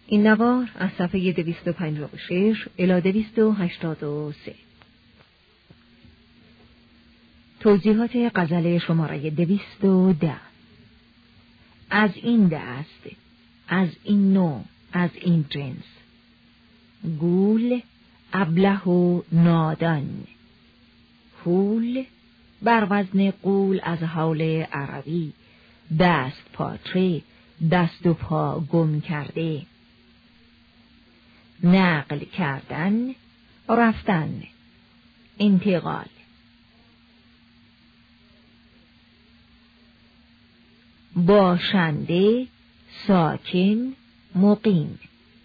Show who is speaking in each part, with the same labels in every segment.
Speaker 1: این نوار از صفحه 256 الی 283. توضیحات غزل شماره 210. از این دست، از این نوع، از این جنس. گول، ابله و نادان. هول بر وزن قول از حال عربی، دست پاچه، دست و پا گم کرده. نقل کردن، رفتن، انتقال. باشنده، ساکن، مقیم.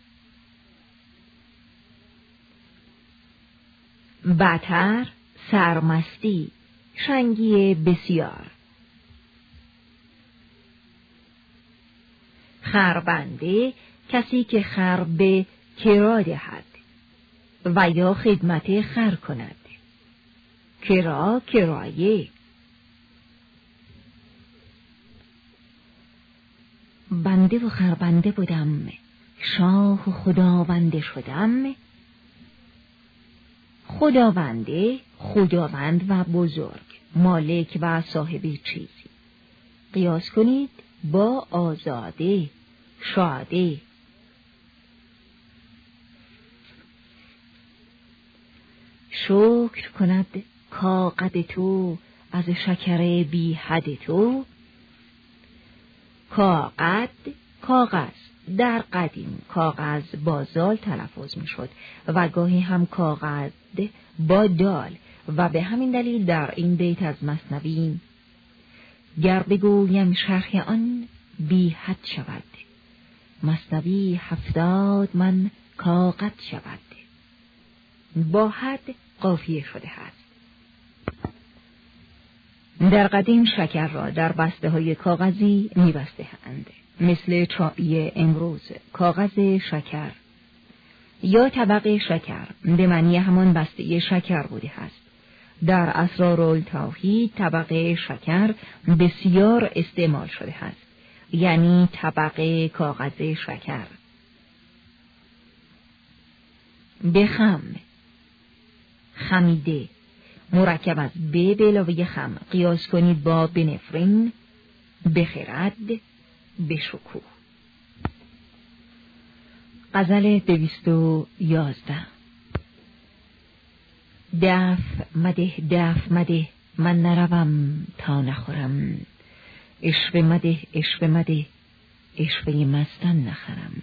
Speaker 1: بتر، سرمستی، شنگی بسیار. خربنده، کسی که خر به کرا دهد و یا خدمت خر کند. کرا، کرایه. بنده و خربنده بودم، شاه و خداونده شدم. خداونده، خداوند و بزرگ، مالک و صاحب چیزی. قیاس کنید با آزاده، شاده. شکر کند کاقد تو از شکر بی حد تو. کاقد، کاغذ. در قدیم کاغذ با زال تلفظ می شد و گاهی هم کاغذ با دال و به همین دلیل در این بیت از مثنوی گر بگویم شرح آن بی حد شود. مثنوی 70 من کاقد شود. با حد قافیه شده است. در قدیم شکر را در بسته های کاغذی می بسته اند، مثل چایی امروز، کاغذ شکر یا طبق شکر به معنی همان بسته شکر بوده است. در اسرارالتوحید طبق شکر بسیار استعمال شده است، یعنی طبق کاغذ شکر. بخم، خمیده، مرکب از به علاوه خم. قیاس کنید با بنفرین، بخرد، بشکوه. غزل 211. دف مده، دف مده، من نروم تا نخورم. عشوه مده، عشوه مده، عشوه مستان نخرم.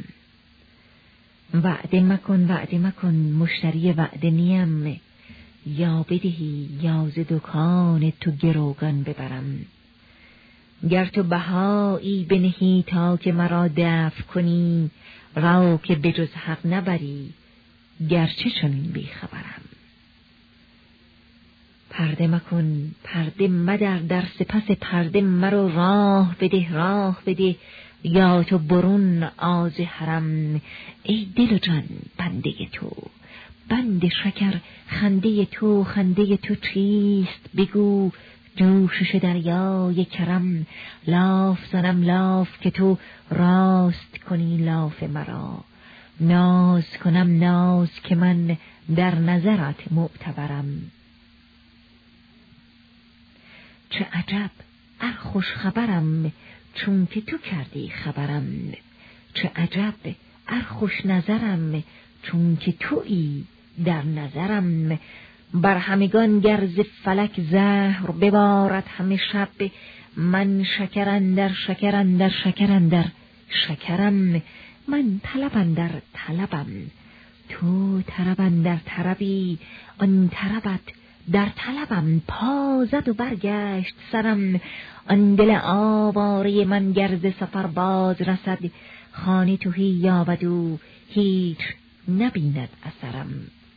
Speaker 1: وعده مکن، وعده مکن، مشتری وعده نیم. یا بدهی یا ز دکان تو گروگان ببرم. گر تو بهایی بنهی تا که مرا دفع کنی، رو که بجز حق نبری گرچه چنین بیخبرم. پرده مکن، پرده مدر، در سپس پرده مرو راه بده، راه بده، یا تو برون آز حرم. ای دل و جان بنده تو، بند شکر خنده تو، خنده تو چیست بگو. جوشش دریای کرم، لاف زنم لاف که تو راست کنی لاف مرا. ناز کنم ناز که من در نظرت معتبرم. چه عجب ار خوش خبرم چون که تو کردی خبرم. چه عجب ار خوش نظرم چون که تویی در نظرم. بر همگان گر ز فلک زهر ببارد همه شب، من شکر اندر شکر اندر شکر اندر شکرم. من طلب اندر طلبم، تو طرب اندر طربی. آن طربت در طلبم، پا زد و برگشت سرم. آن دل آواره من گر ز سفر باز رسد، خانه تهی یابد او هیچ نبیند اثرم.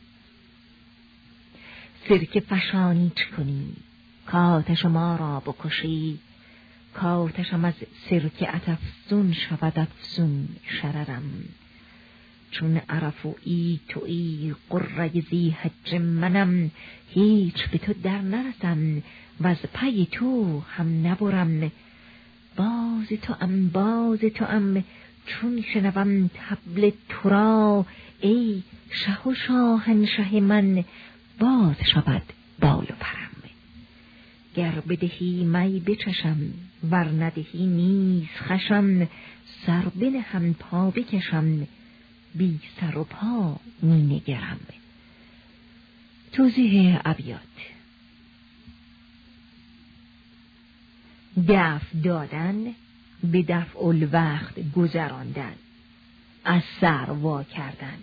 Speaker 1: سرکه فشانی چه کنی کآتش ما را بکشی. کآتشم از سرکه افزون شود افزون شررم. چون عرفویی تویی قره ذی حج منم. هیچ به تو در نرسم و از پی تو هم نبرم. باز تو ام، باز تو ام، چون شنوم طبل تو را ای شه و شاهنشه من باز شود بال و پرم. گر بدهی می بچشم ور ندهی نیز خشم سر بنهم پا بکشم بی سر و پا می نگرم. توضیح ابیات. دفع دادن به دفع الوقت گذراندن، از سر وا کردن.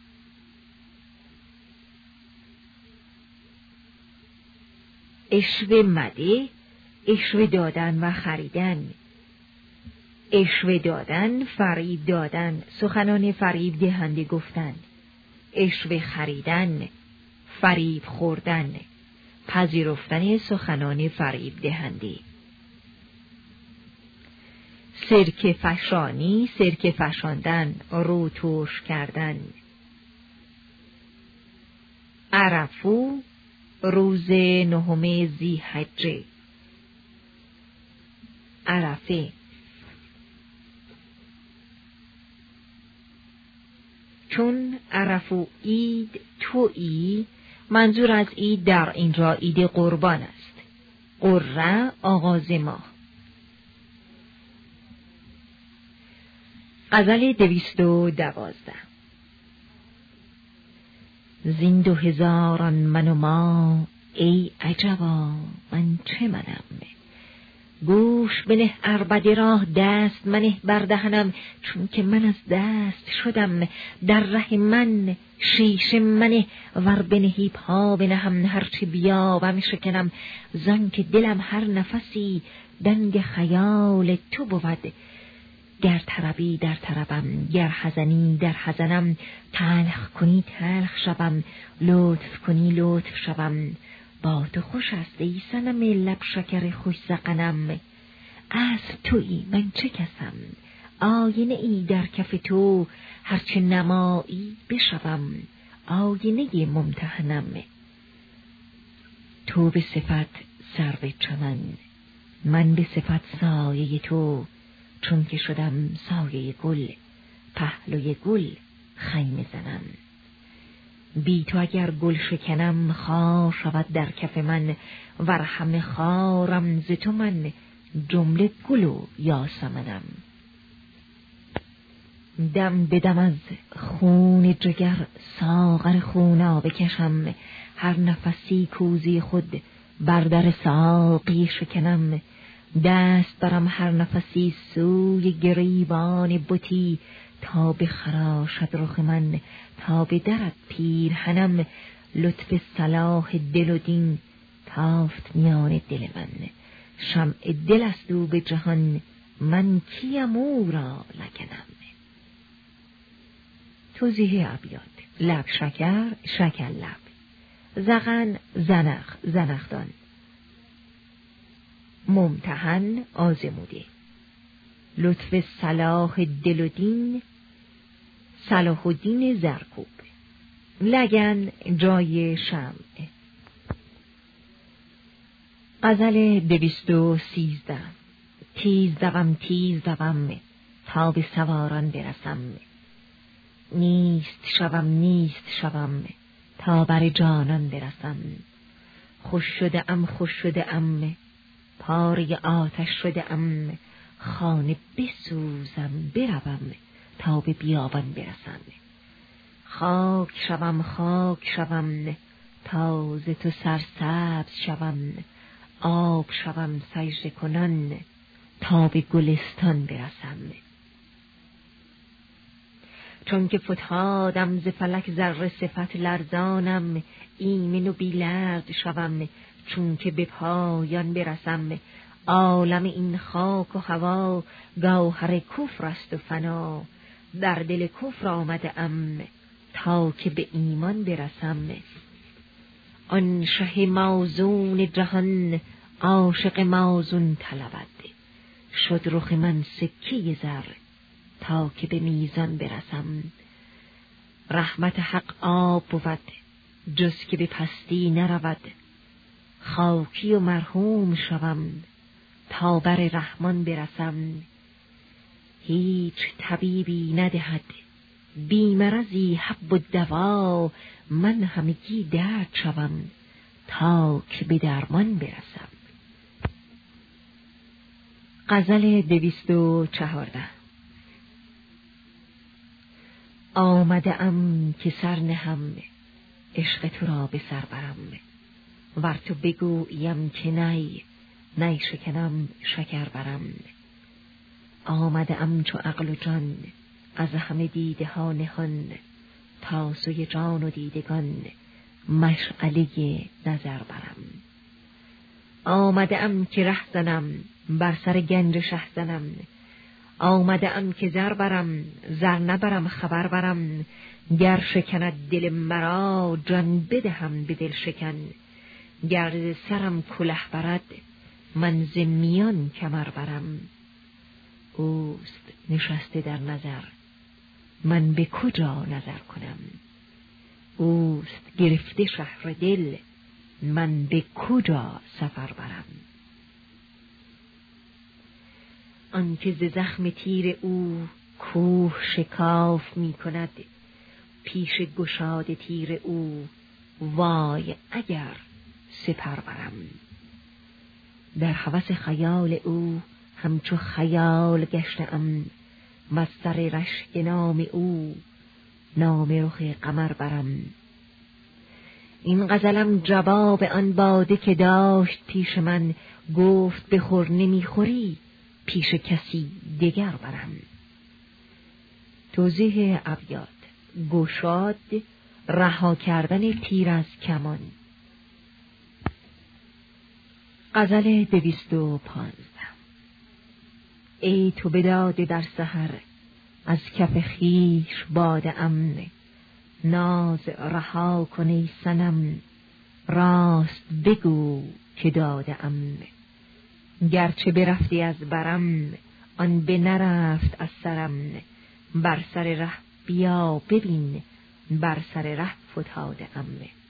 Speaker 1: عشوه مده، عشوه دادن و خریدن. عشوه دادن، فریب دادن، سخنان فریب دهنده گفتن. عشوه خریدن، فریب خوردن، پذیرفتن سخنان فریب دهنده. سرکه فشانی، سرکه فشاندن، رو ترش کردن. عرفو، روز 9 ذی‌حجه. عرفه. چون عرفو عید تویی، منظور از عید در اینجا عید قربان است. قره آغاز ماه. غزل 212. زین 2000 من و ما ای عجبا من چه منم. گوش بنه عربده راه دست منه بردهنم، چون که من از دست شدم در ره من شیشه منه ور بنهی پا بنهم هرچی بیابم شکنم، زن که دلم هر نفسی دنگ خیال تو بود. گر طربی در طربم، گر حزنی در حزنم، تلخ کنی تلخ شوم، لطف کنی لطف شوم. با تو خوش است ای صنم لب شکر خوش ذقنم. اصل تویی من چه کسم، آینه ای در کف تو، هرچه نمایی بشوم، آینه ممتحنم. تو به صفت سرو چمن، من به صفت سایه تو، چون که شدم سایه گل، پهلوی گل خیمه زنم. بی تو اگر گل شکنم، خار شود در کف من، ور همه خارم ز تو من، جمله گل و یاسمنم. دم بدم از خون جگر ساغر خونابه کشم، هر نفسی کوزی خود بر در ساقی شکنم. دست برم هر نفسی سوی گریبان بتی، تا بخراشد رخ من، تا بدرد پیرهنم. لطف صلاح دل و دین تافت میان دل من، شمع دل است او به جهان، من کیم او را لگنم. توضیح ابیات. لب شکر، شکر لب. زغن، زنخ، زنخدان. ممتحن، آزموده. لطف صلاح دل و دین، صلاح الدین زرکوب. لگن، جای شمع. غزل 213. تیز دوم تا به سواران برسم، نیست شوم تا بر جانان برسم. خوش شده ام پاره آتش شده ام، خانه بسوزم بروم تا به بیابان برسم. خاک شوم تا ز تو سرسبز شوم، آب شوم سجده کنان تا به گلستان برسم. چون که فتادم ز فلک ذره صفت لرزانم، ایمن و بی لرز شوم چون که به پایان برسم. عالم این خاک و هوا گوهر کفر است و فنا، در دل کفر آمده ام تا که به ایمان برسم. آن شه موزون جهان عاشق موزون طلبد، شد رخ من سکه زر تا که به میزان برسم. رحمت حق آب بود جز که به پستی نرود، خاکی و مرحوم شوم تا بر رحمان برسم. هیچ طبیبی ندهد بی مرضی حب و دوا، من همگی درد شوم تا که به درمان برسم. غزل 214. آمده ام که سر نهم عشق تو را به سر برم، ور تو بگویم که نی شکنم شکر برم. آمده ام چو عقل و جان از همه دیده ها نهان، تا سوی جان و دیدگان مشعله نظر برم. آمده ام که ره زنم بر سر گنج شه زنم، آمده ام که زر برم زر نبرم خبر برم. گر شکند دل مرا جان بدهم به دل شکن، گر سرم کله برد من ز میان کمر برم. اوست نشسته در نظر من به کجا نظر کنم، اوست گرفته شهر دل من به کجا سفر برم. آنکه ز زخم تیر او کوه شکاف می کند، پیش گشاد تیر او وای اگر سپر برم. در هوس خیال او همچو خیال گشتم، وز سر رشک نام او نام رخ قمر برم. این غزلم جواب آن باده که داشت پیش من، گفت بخور نمیخوری پیش کسی دگر برم. توضیح ابیات: گشاد، رها کردن تیر از کمان. غزل 215. ای تو بداده در سحر از کف خویش باده ام، ناز رها کن ای صنم راست بگو که داده ام. گرچه برفتی از برم آن به نرفت از سرم، بر سر ره بیا ببین بر سر ره فتاده ام.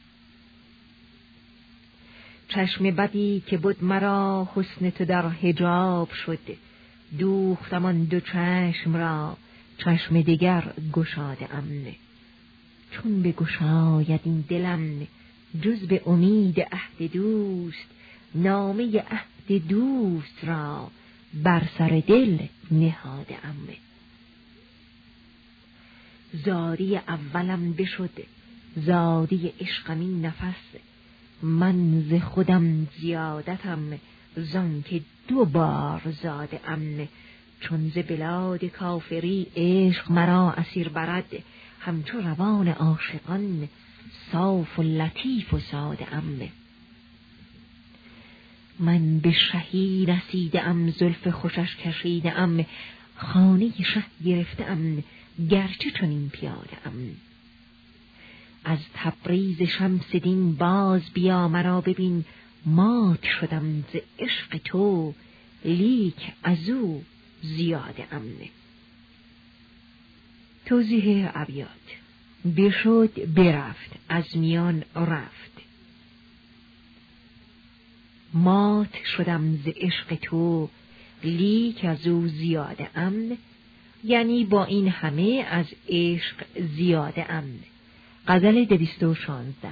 Speaker 1: چشم بدی که بود مرا حسن تو در حجاب شد، دوختم آن دو چشم را چشم دیگر گشاده ام. چون بگشاید این دلم جز به امید عهد دوست، نامه عهد دوست را بر سر دل نهاده ام. زاری اولم بشد زادی عشقم این نفس، من ز خودم زیادتم زانکه 2 بار زاده ام. چون ز بلاد کافری عشق مرا اسیر برد، همچو روان عاشقان صاف و لطیف و ساده ام. من به شهی رسیده ام زلف خوشش کشیده ام، خانه شه گرفته ام گرچه چنین پیاده ام. از تبریز شمس دین باز بیا مرا ببین، مات شدم ز عشق تو لیک ازو زیاده ام. توضیح ابیات: بشد برفت، از میان رفت. مات شدم ز عشق تو لیک ازو زیاده ام، یعنی با این همه از عشق زیاده ام. غزل 216.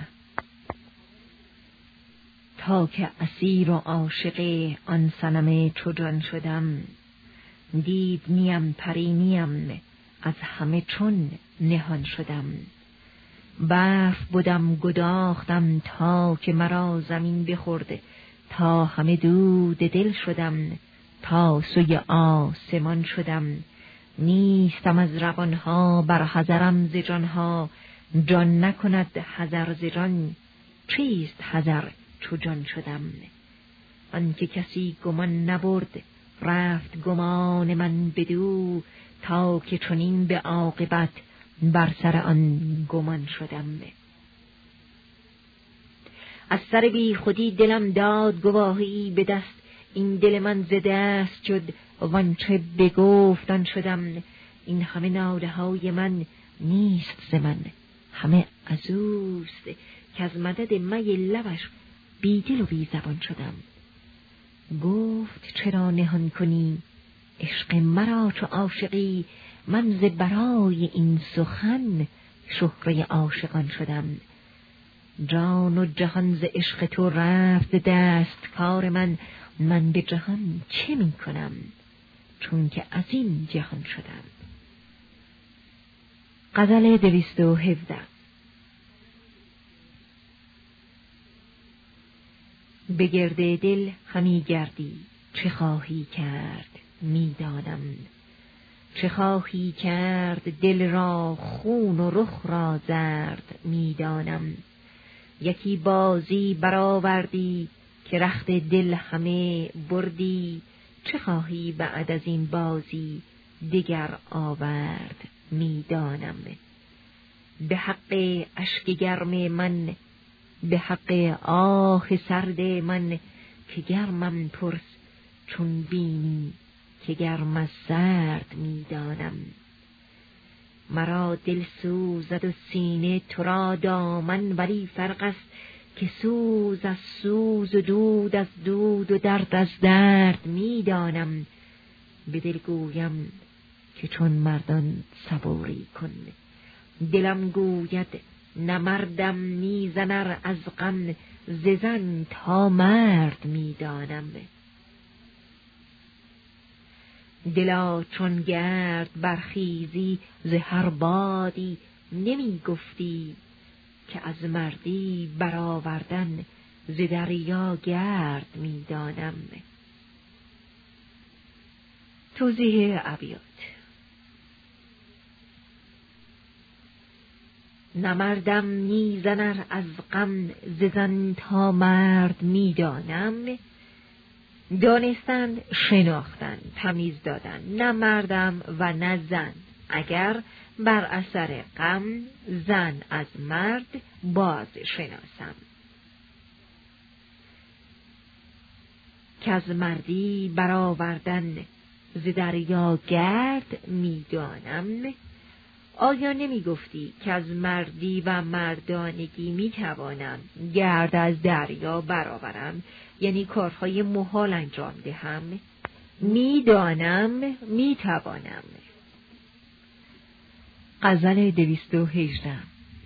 Speaker 1: تا که اسیر و عاشق آن صنم چو جان شدم، دید نیم پری نیم از همه چون نهان شدم. برف بودم گداختم تا که مرا زمین بخورد، تا همه دود دل شدم تا سوی آسمان شدم. نیستم از روانها بر حذرم ز جانها، جان نکند حذر ز جان چیست حذر چو جان شدم. آنکه کسی گمان نبرد رفت گمان من بدو، تا که چنین به عاقبت بر سر آن گمان شدم. از سر بی خودی دلم داد گواهی به دست، این دل من ز دست شد وانچه بگفتن شدم. این همه ناله های من نیست ز من، همه از اوست که از مدد می لبش بی دل و بی زبان شدم. گفت چرا نهان کنی عشق مرا چو عاشقی، من ز برای این سخن شهره عاشقان شدم. جان و جهان ز عشق تو رفت دست کار من به جهان چه می کنم چون که از این جهان شدم. غزل 217. به گرد دل همی گردی، چه خواهی کرد میدانم. چه خواهی کرد دل را خون و رخ را زرد میدانم. یکی بازی برآوردی که رخت دل همه بردی. چه خواهی بعد از این بازی دگر آورد میدانم. به حق اشک گرم من، به حق آه سرد من، که گرمم پرس چون بینی که گرم از سرد میدانم. مرا دل سوزد و سینه تو را دامن، ولی فرق است که سوز از سوز و دود از دود و درد از درد میدانم. به دل گویم که چون مردان صبوری کن، دلم گوید نه مردم میزنر از غم، ز زن تا مرد میدانم. دلا چون گرد برخیزی ز هر بادی، نمی گفتی که از مردی برآوردن ز دریا گرد میدانم. توضیح ابیات. نه مردم میزنر از غم، ز زن تا مرد میدانم. دانستن، شناختن، تمیز دادن. نه مردم و نه زن، اگر بر اثر غم زن از مرد باز شناسم. که از مردی برآوردن ز دریا گرد میدانم. آیا نمی گفتی که از مردی و مردانگی می توانم گرد از دریا برآورم، یعنی کارهای محال انجام دهم؟ میدانم، می توانم. غزل 218.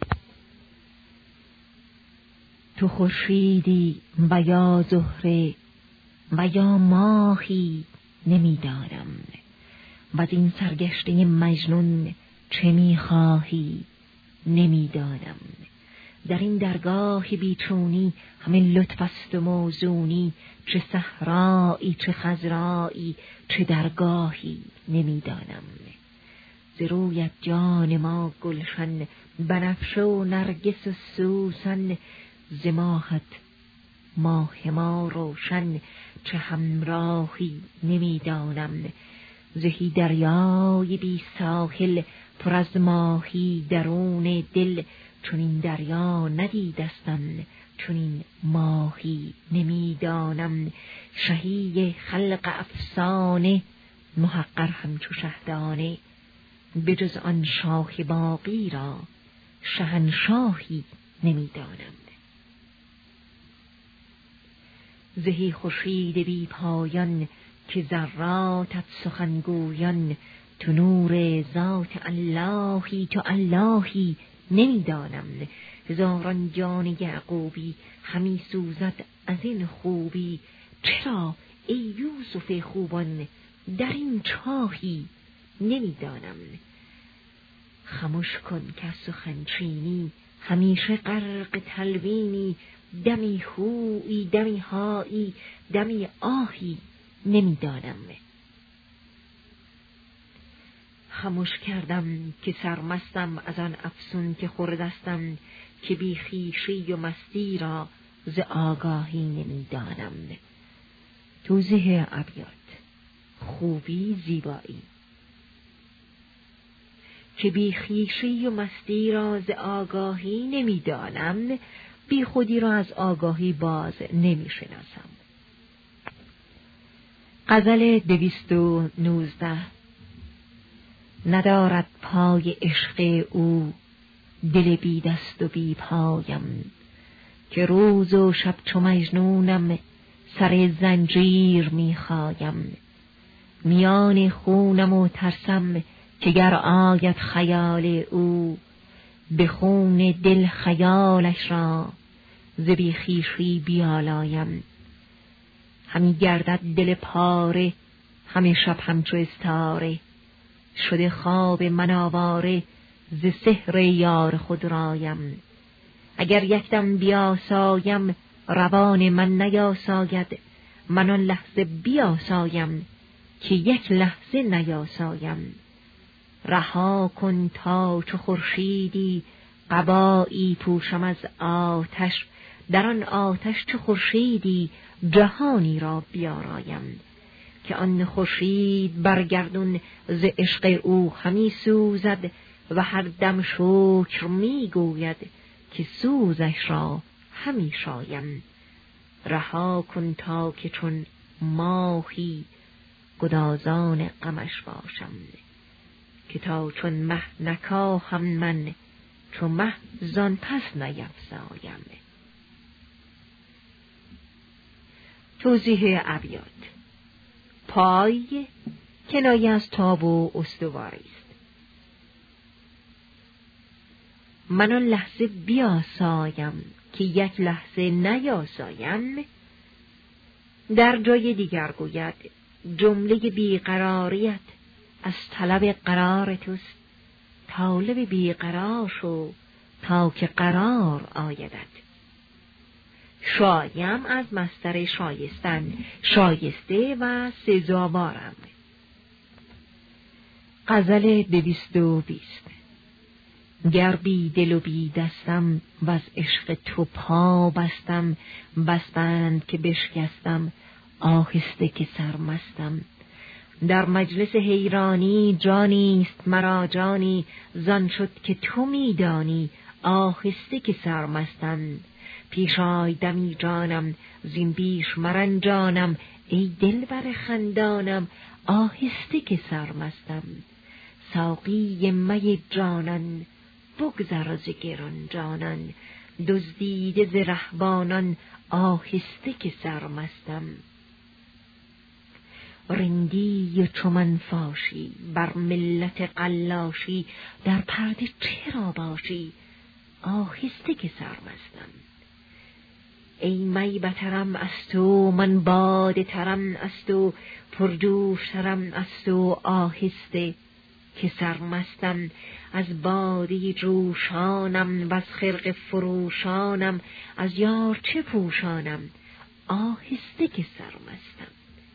Speaker 1: تو خورشیدی و یا زهره و یا ماهی نمیدانم، و از این سرگشته مجنون چه میخواهی نمیدانم. در این درگاه بیچونی همه لطف است و موزونی، چه صحرایی چه خضرایی چه درگاهی نمیدانم. ز رویت جان ما گلشن، بنفشه و نرگس و سوسن، ز ماهت ماه ما روشن، چه همراهی نمیدانم. زهی دریای بی ساحل پر از ماهی درون دل، چون این دریا ندیدستم چون این ماهی نمیدانم. شهی خلق افسانه محقر همچو شهدانه، به جز آن شاه باقی را شهنشاهی نمیدانم. زهی خورشید بی پایان که ذراتت سخنگویان، تو نور ذات اللهی تو اللهی نمیدانم. هزاران جان یعقوبی همی سوزد از این خوبی، چرا ای یوسف خوبان در این چاهی نمیدانم. خموش کن که سخن چینی همیشه غرق تلوینی، دمی هویی دمی هایی دمی آهی نمیدانم. خموش کردم که سرمستم از آن افسون که خوردستم، که بی خویشی و مستی را ز آگاهی نمیدانم. توضیح ابیات. خوبی، زیبایی. که بی خویشی و مستی را ز آگاهی نمیدانم، بی خودی را از آگاهی باز نمیشناسم. غزل 219. ندارد پای عشق او دل بی دست و بی پایم، که روز و شب چو مجنونم سر زنجیر میخایم. میان خونم و ترسم که گر آید خیال او، به خون دل خیالش را ز بی خویشی بیالایم. همی گردد دل پاره همه شب همچو استاره، شده خواب من آواره ز سحر یار خود رایم. اگر یکدم بیاسایم روان من نیاساید، من آن لحظه بیاسایم که یک لحظه نیاسایم. رها کن تا چو خورشیدی قبایی پوشم از آتش، در آن آتش چو خورشیدی جهانی را بیارایم. که آن خورشید برگردون ز عشق او همی سوزد، و هر دم شکر می گوید که سوزش را همی شایم. رها کن تا که چون ماهی گدازان غمش باشم، که تا چون مه نکاهم من چو مه زان پس نیفزایم. توضیح ابیات. پای کنایه از تاب و استواری است. من آن لحظه بیاسایم که یک لحظه نیاسایم. در جای دیگر گوید جمله بیقراریت از طلب قرار توست، طالب بیقرار شو تا که قرار آیدت. شایم از مصدر شایستن، شایسته و سزاوارم. غزل 220. گر بی دل و بی دستم و از عشق تو پا بستم، بس بند که بشکستم آهسته که سرمستم. در مجلس حیرانی جانیست مرا جانی، زان شد که تو میدانی آهسته که سرمستم. پیش آی دمی جانم زین بیش مرنجانم، ای دلبر خندانم آهسته که سرمستم. ساقی می جانان بگذر ز گران جانان، دزدیده ز رهبانان آهسته که سرمستم. رندی و چو من فاشی بر ملت قلاشی، در پرده چرا باشی آهسته که سرمستم. ای می بترم از تو من باده ترم از تو، پرجوش ترم از تو آهسته که سرمستم. از باده جوشانم و از خرقه فروشانم، از یار چه پوشانم آهسته که سرمستم.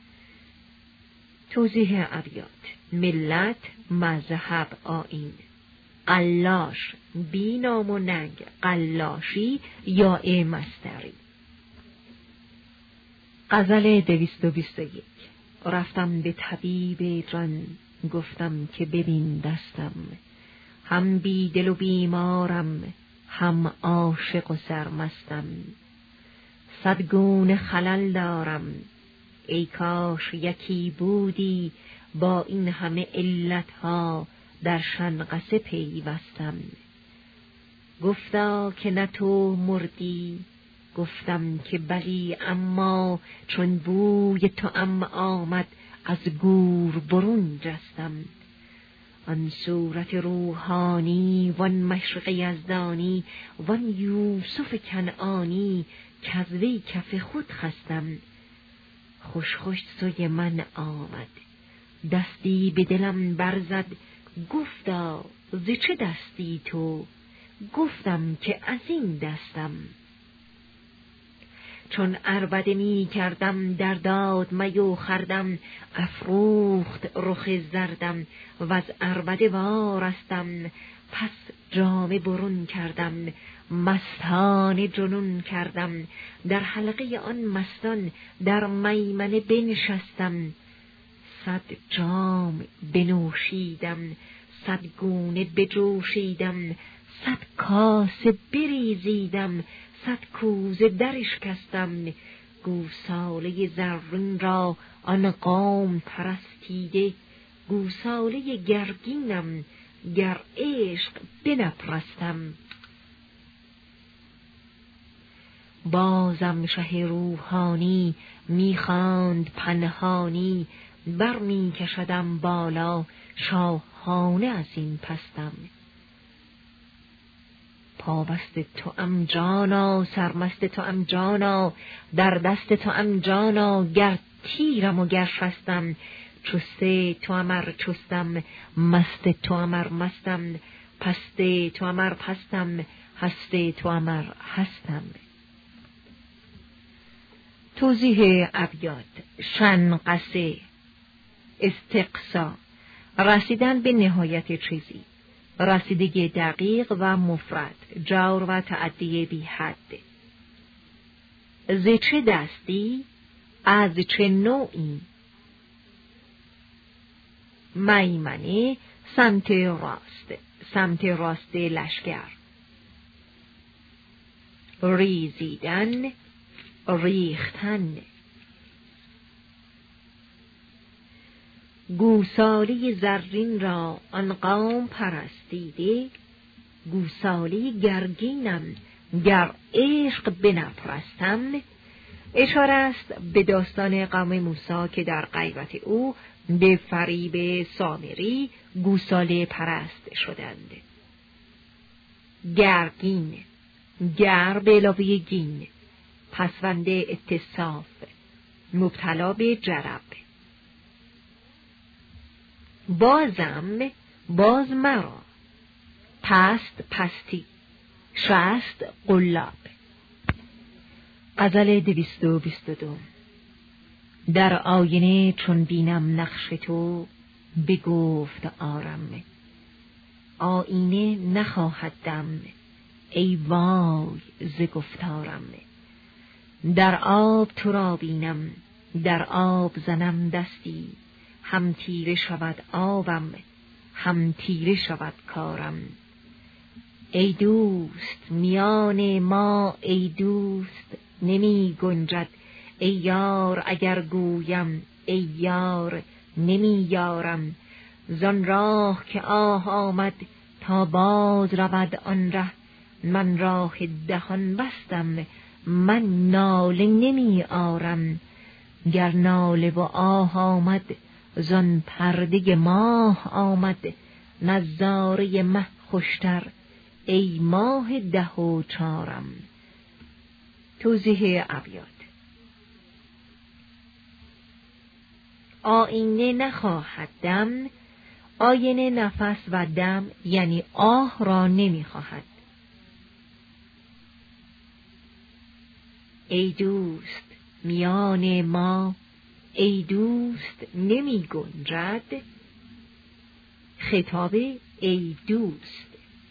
Speaker 1: توضیح ابیات. ملت مذهب آیین. قلاش بی نام و ننگ، قلاشی یا مصدری. غزل 221. رفتم به طبیب جان گفتم که ببین دستم، هم بی دل و بیمارم هم عاشق و سرمستم. صد گونه خلل دارم ای کاش یکی بودی، با این همه علتها در شنقصه پیوستم. گفتا که نه تو مردی گفتم که بلی، اما چون بوی تو آمد از گور برون جستم. آن صورت روحانی وان مشرق یزدانی، وان یوسف کنعانی کز وی کف خود خستم. خوش خوش سوی من آمد دستی به دلم برزد، گفتا ز چه دستی تو؟ گفتم که از این دستم. چون عربده می کردم در داد می و خردم، افروخت رخ زردم و از عربده وارستم. پس جامه برون کردم مستانه جنون کردم، در حلقه آن مستان در میمنه بنشستم. صد جام بنوشیدم صد گونه بجوشیدم، صد کاسه بریزیدم صد کوزه دراشکستم. گوساله زرین را آن قوم پرستیده، گوساله گرگینم گر عشق بنپرستم. بازم شه روحانی میخواند پنهانی، بر می کشدم بالا شاهانه از این پستم. پابست توام جانا سرمست توام جانا، در دست توام جانا گر تیرم و گر شستم. چسته توام ار چستم، مست توام ار مستم، پست توام ار پستم، هست توام ار هستم. توضیح ابیات: شنقصه، استقصا، رسیدن به نهایت چیزی، رسیدگی دقیق و مفرد، جور و تعدی بی حد. ز چه دستی؟ از چه نوعی؟ میمنه، سمت راست، سمت راست لشکر. ریزیدن، ریختن. گوساله زرین را آن قوم پرستیده، گوساله گرگینم گر عشق بنپرستم. اشاره است به داستان قوم موسی که در غیبت او به فریب سامری گوساله پرست شدند. گرگین، گر به علاوه گین، پسوند اتصاف، مبتلا به جرب. بازم، باز مرا، پست پستی، شست قلاب. غزل 222. در آینه چون بینم نقش تو، بگفت آرم، آینه نخواهد دم، ای وای ز گفتارم. در آب تو را بینم، در آب زنم دستی، هم تیره شود آبم، هم تیره شود کارم. ای دوست میان ما، ای دوست نمی گنجد، ای یار اگر گویم، ای یار نمی یارم. زان راه که آه آمد تا باز رود آن ره، من راه دهان بستم، من ناله نمی آرم. گر ناله و آه آمد زان پرده ماه آمد، نظاره مه خوشتر ای ماه 14. توضیح ابیات: آینه نخواهد دم، آینه نفس و دم یعنی آه را نمیخواهد. ای دوست میان ما، ای دوست نمی گنجد، خطاب ای دوست.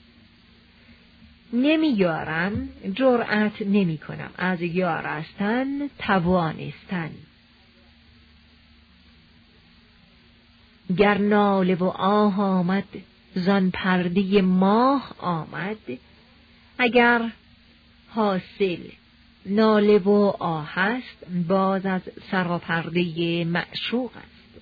Speaker 1: نمی یارم، جرأت نمی کنم، از یارستن توانستن. گر ناله و آه آمد زان پرده ماه آمد، اگر حاصل ناله و آه است باز از سراپرده معشوق است.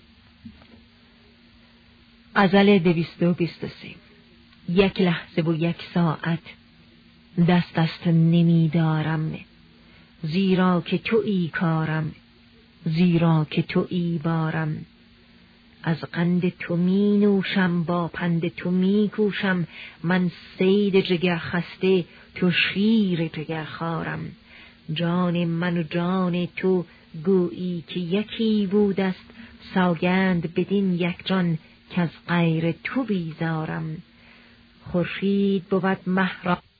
Speaker 1: غزل 223. یک لحظه و یک ساعت دست نمی دارم، زیرا که تویی کارم، زیرا که تویی بارم. از قند تو می نوشم، با پند تو می کوشم، من صید جگر خسته، تو شیر جگر خارم. جان من و جان تو گویی که یکی بود است، سوگند بدین یک جان که از غیر تو بیزارم. خورشید بود مه را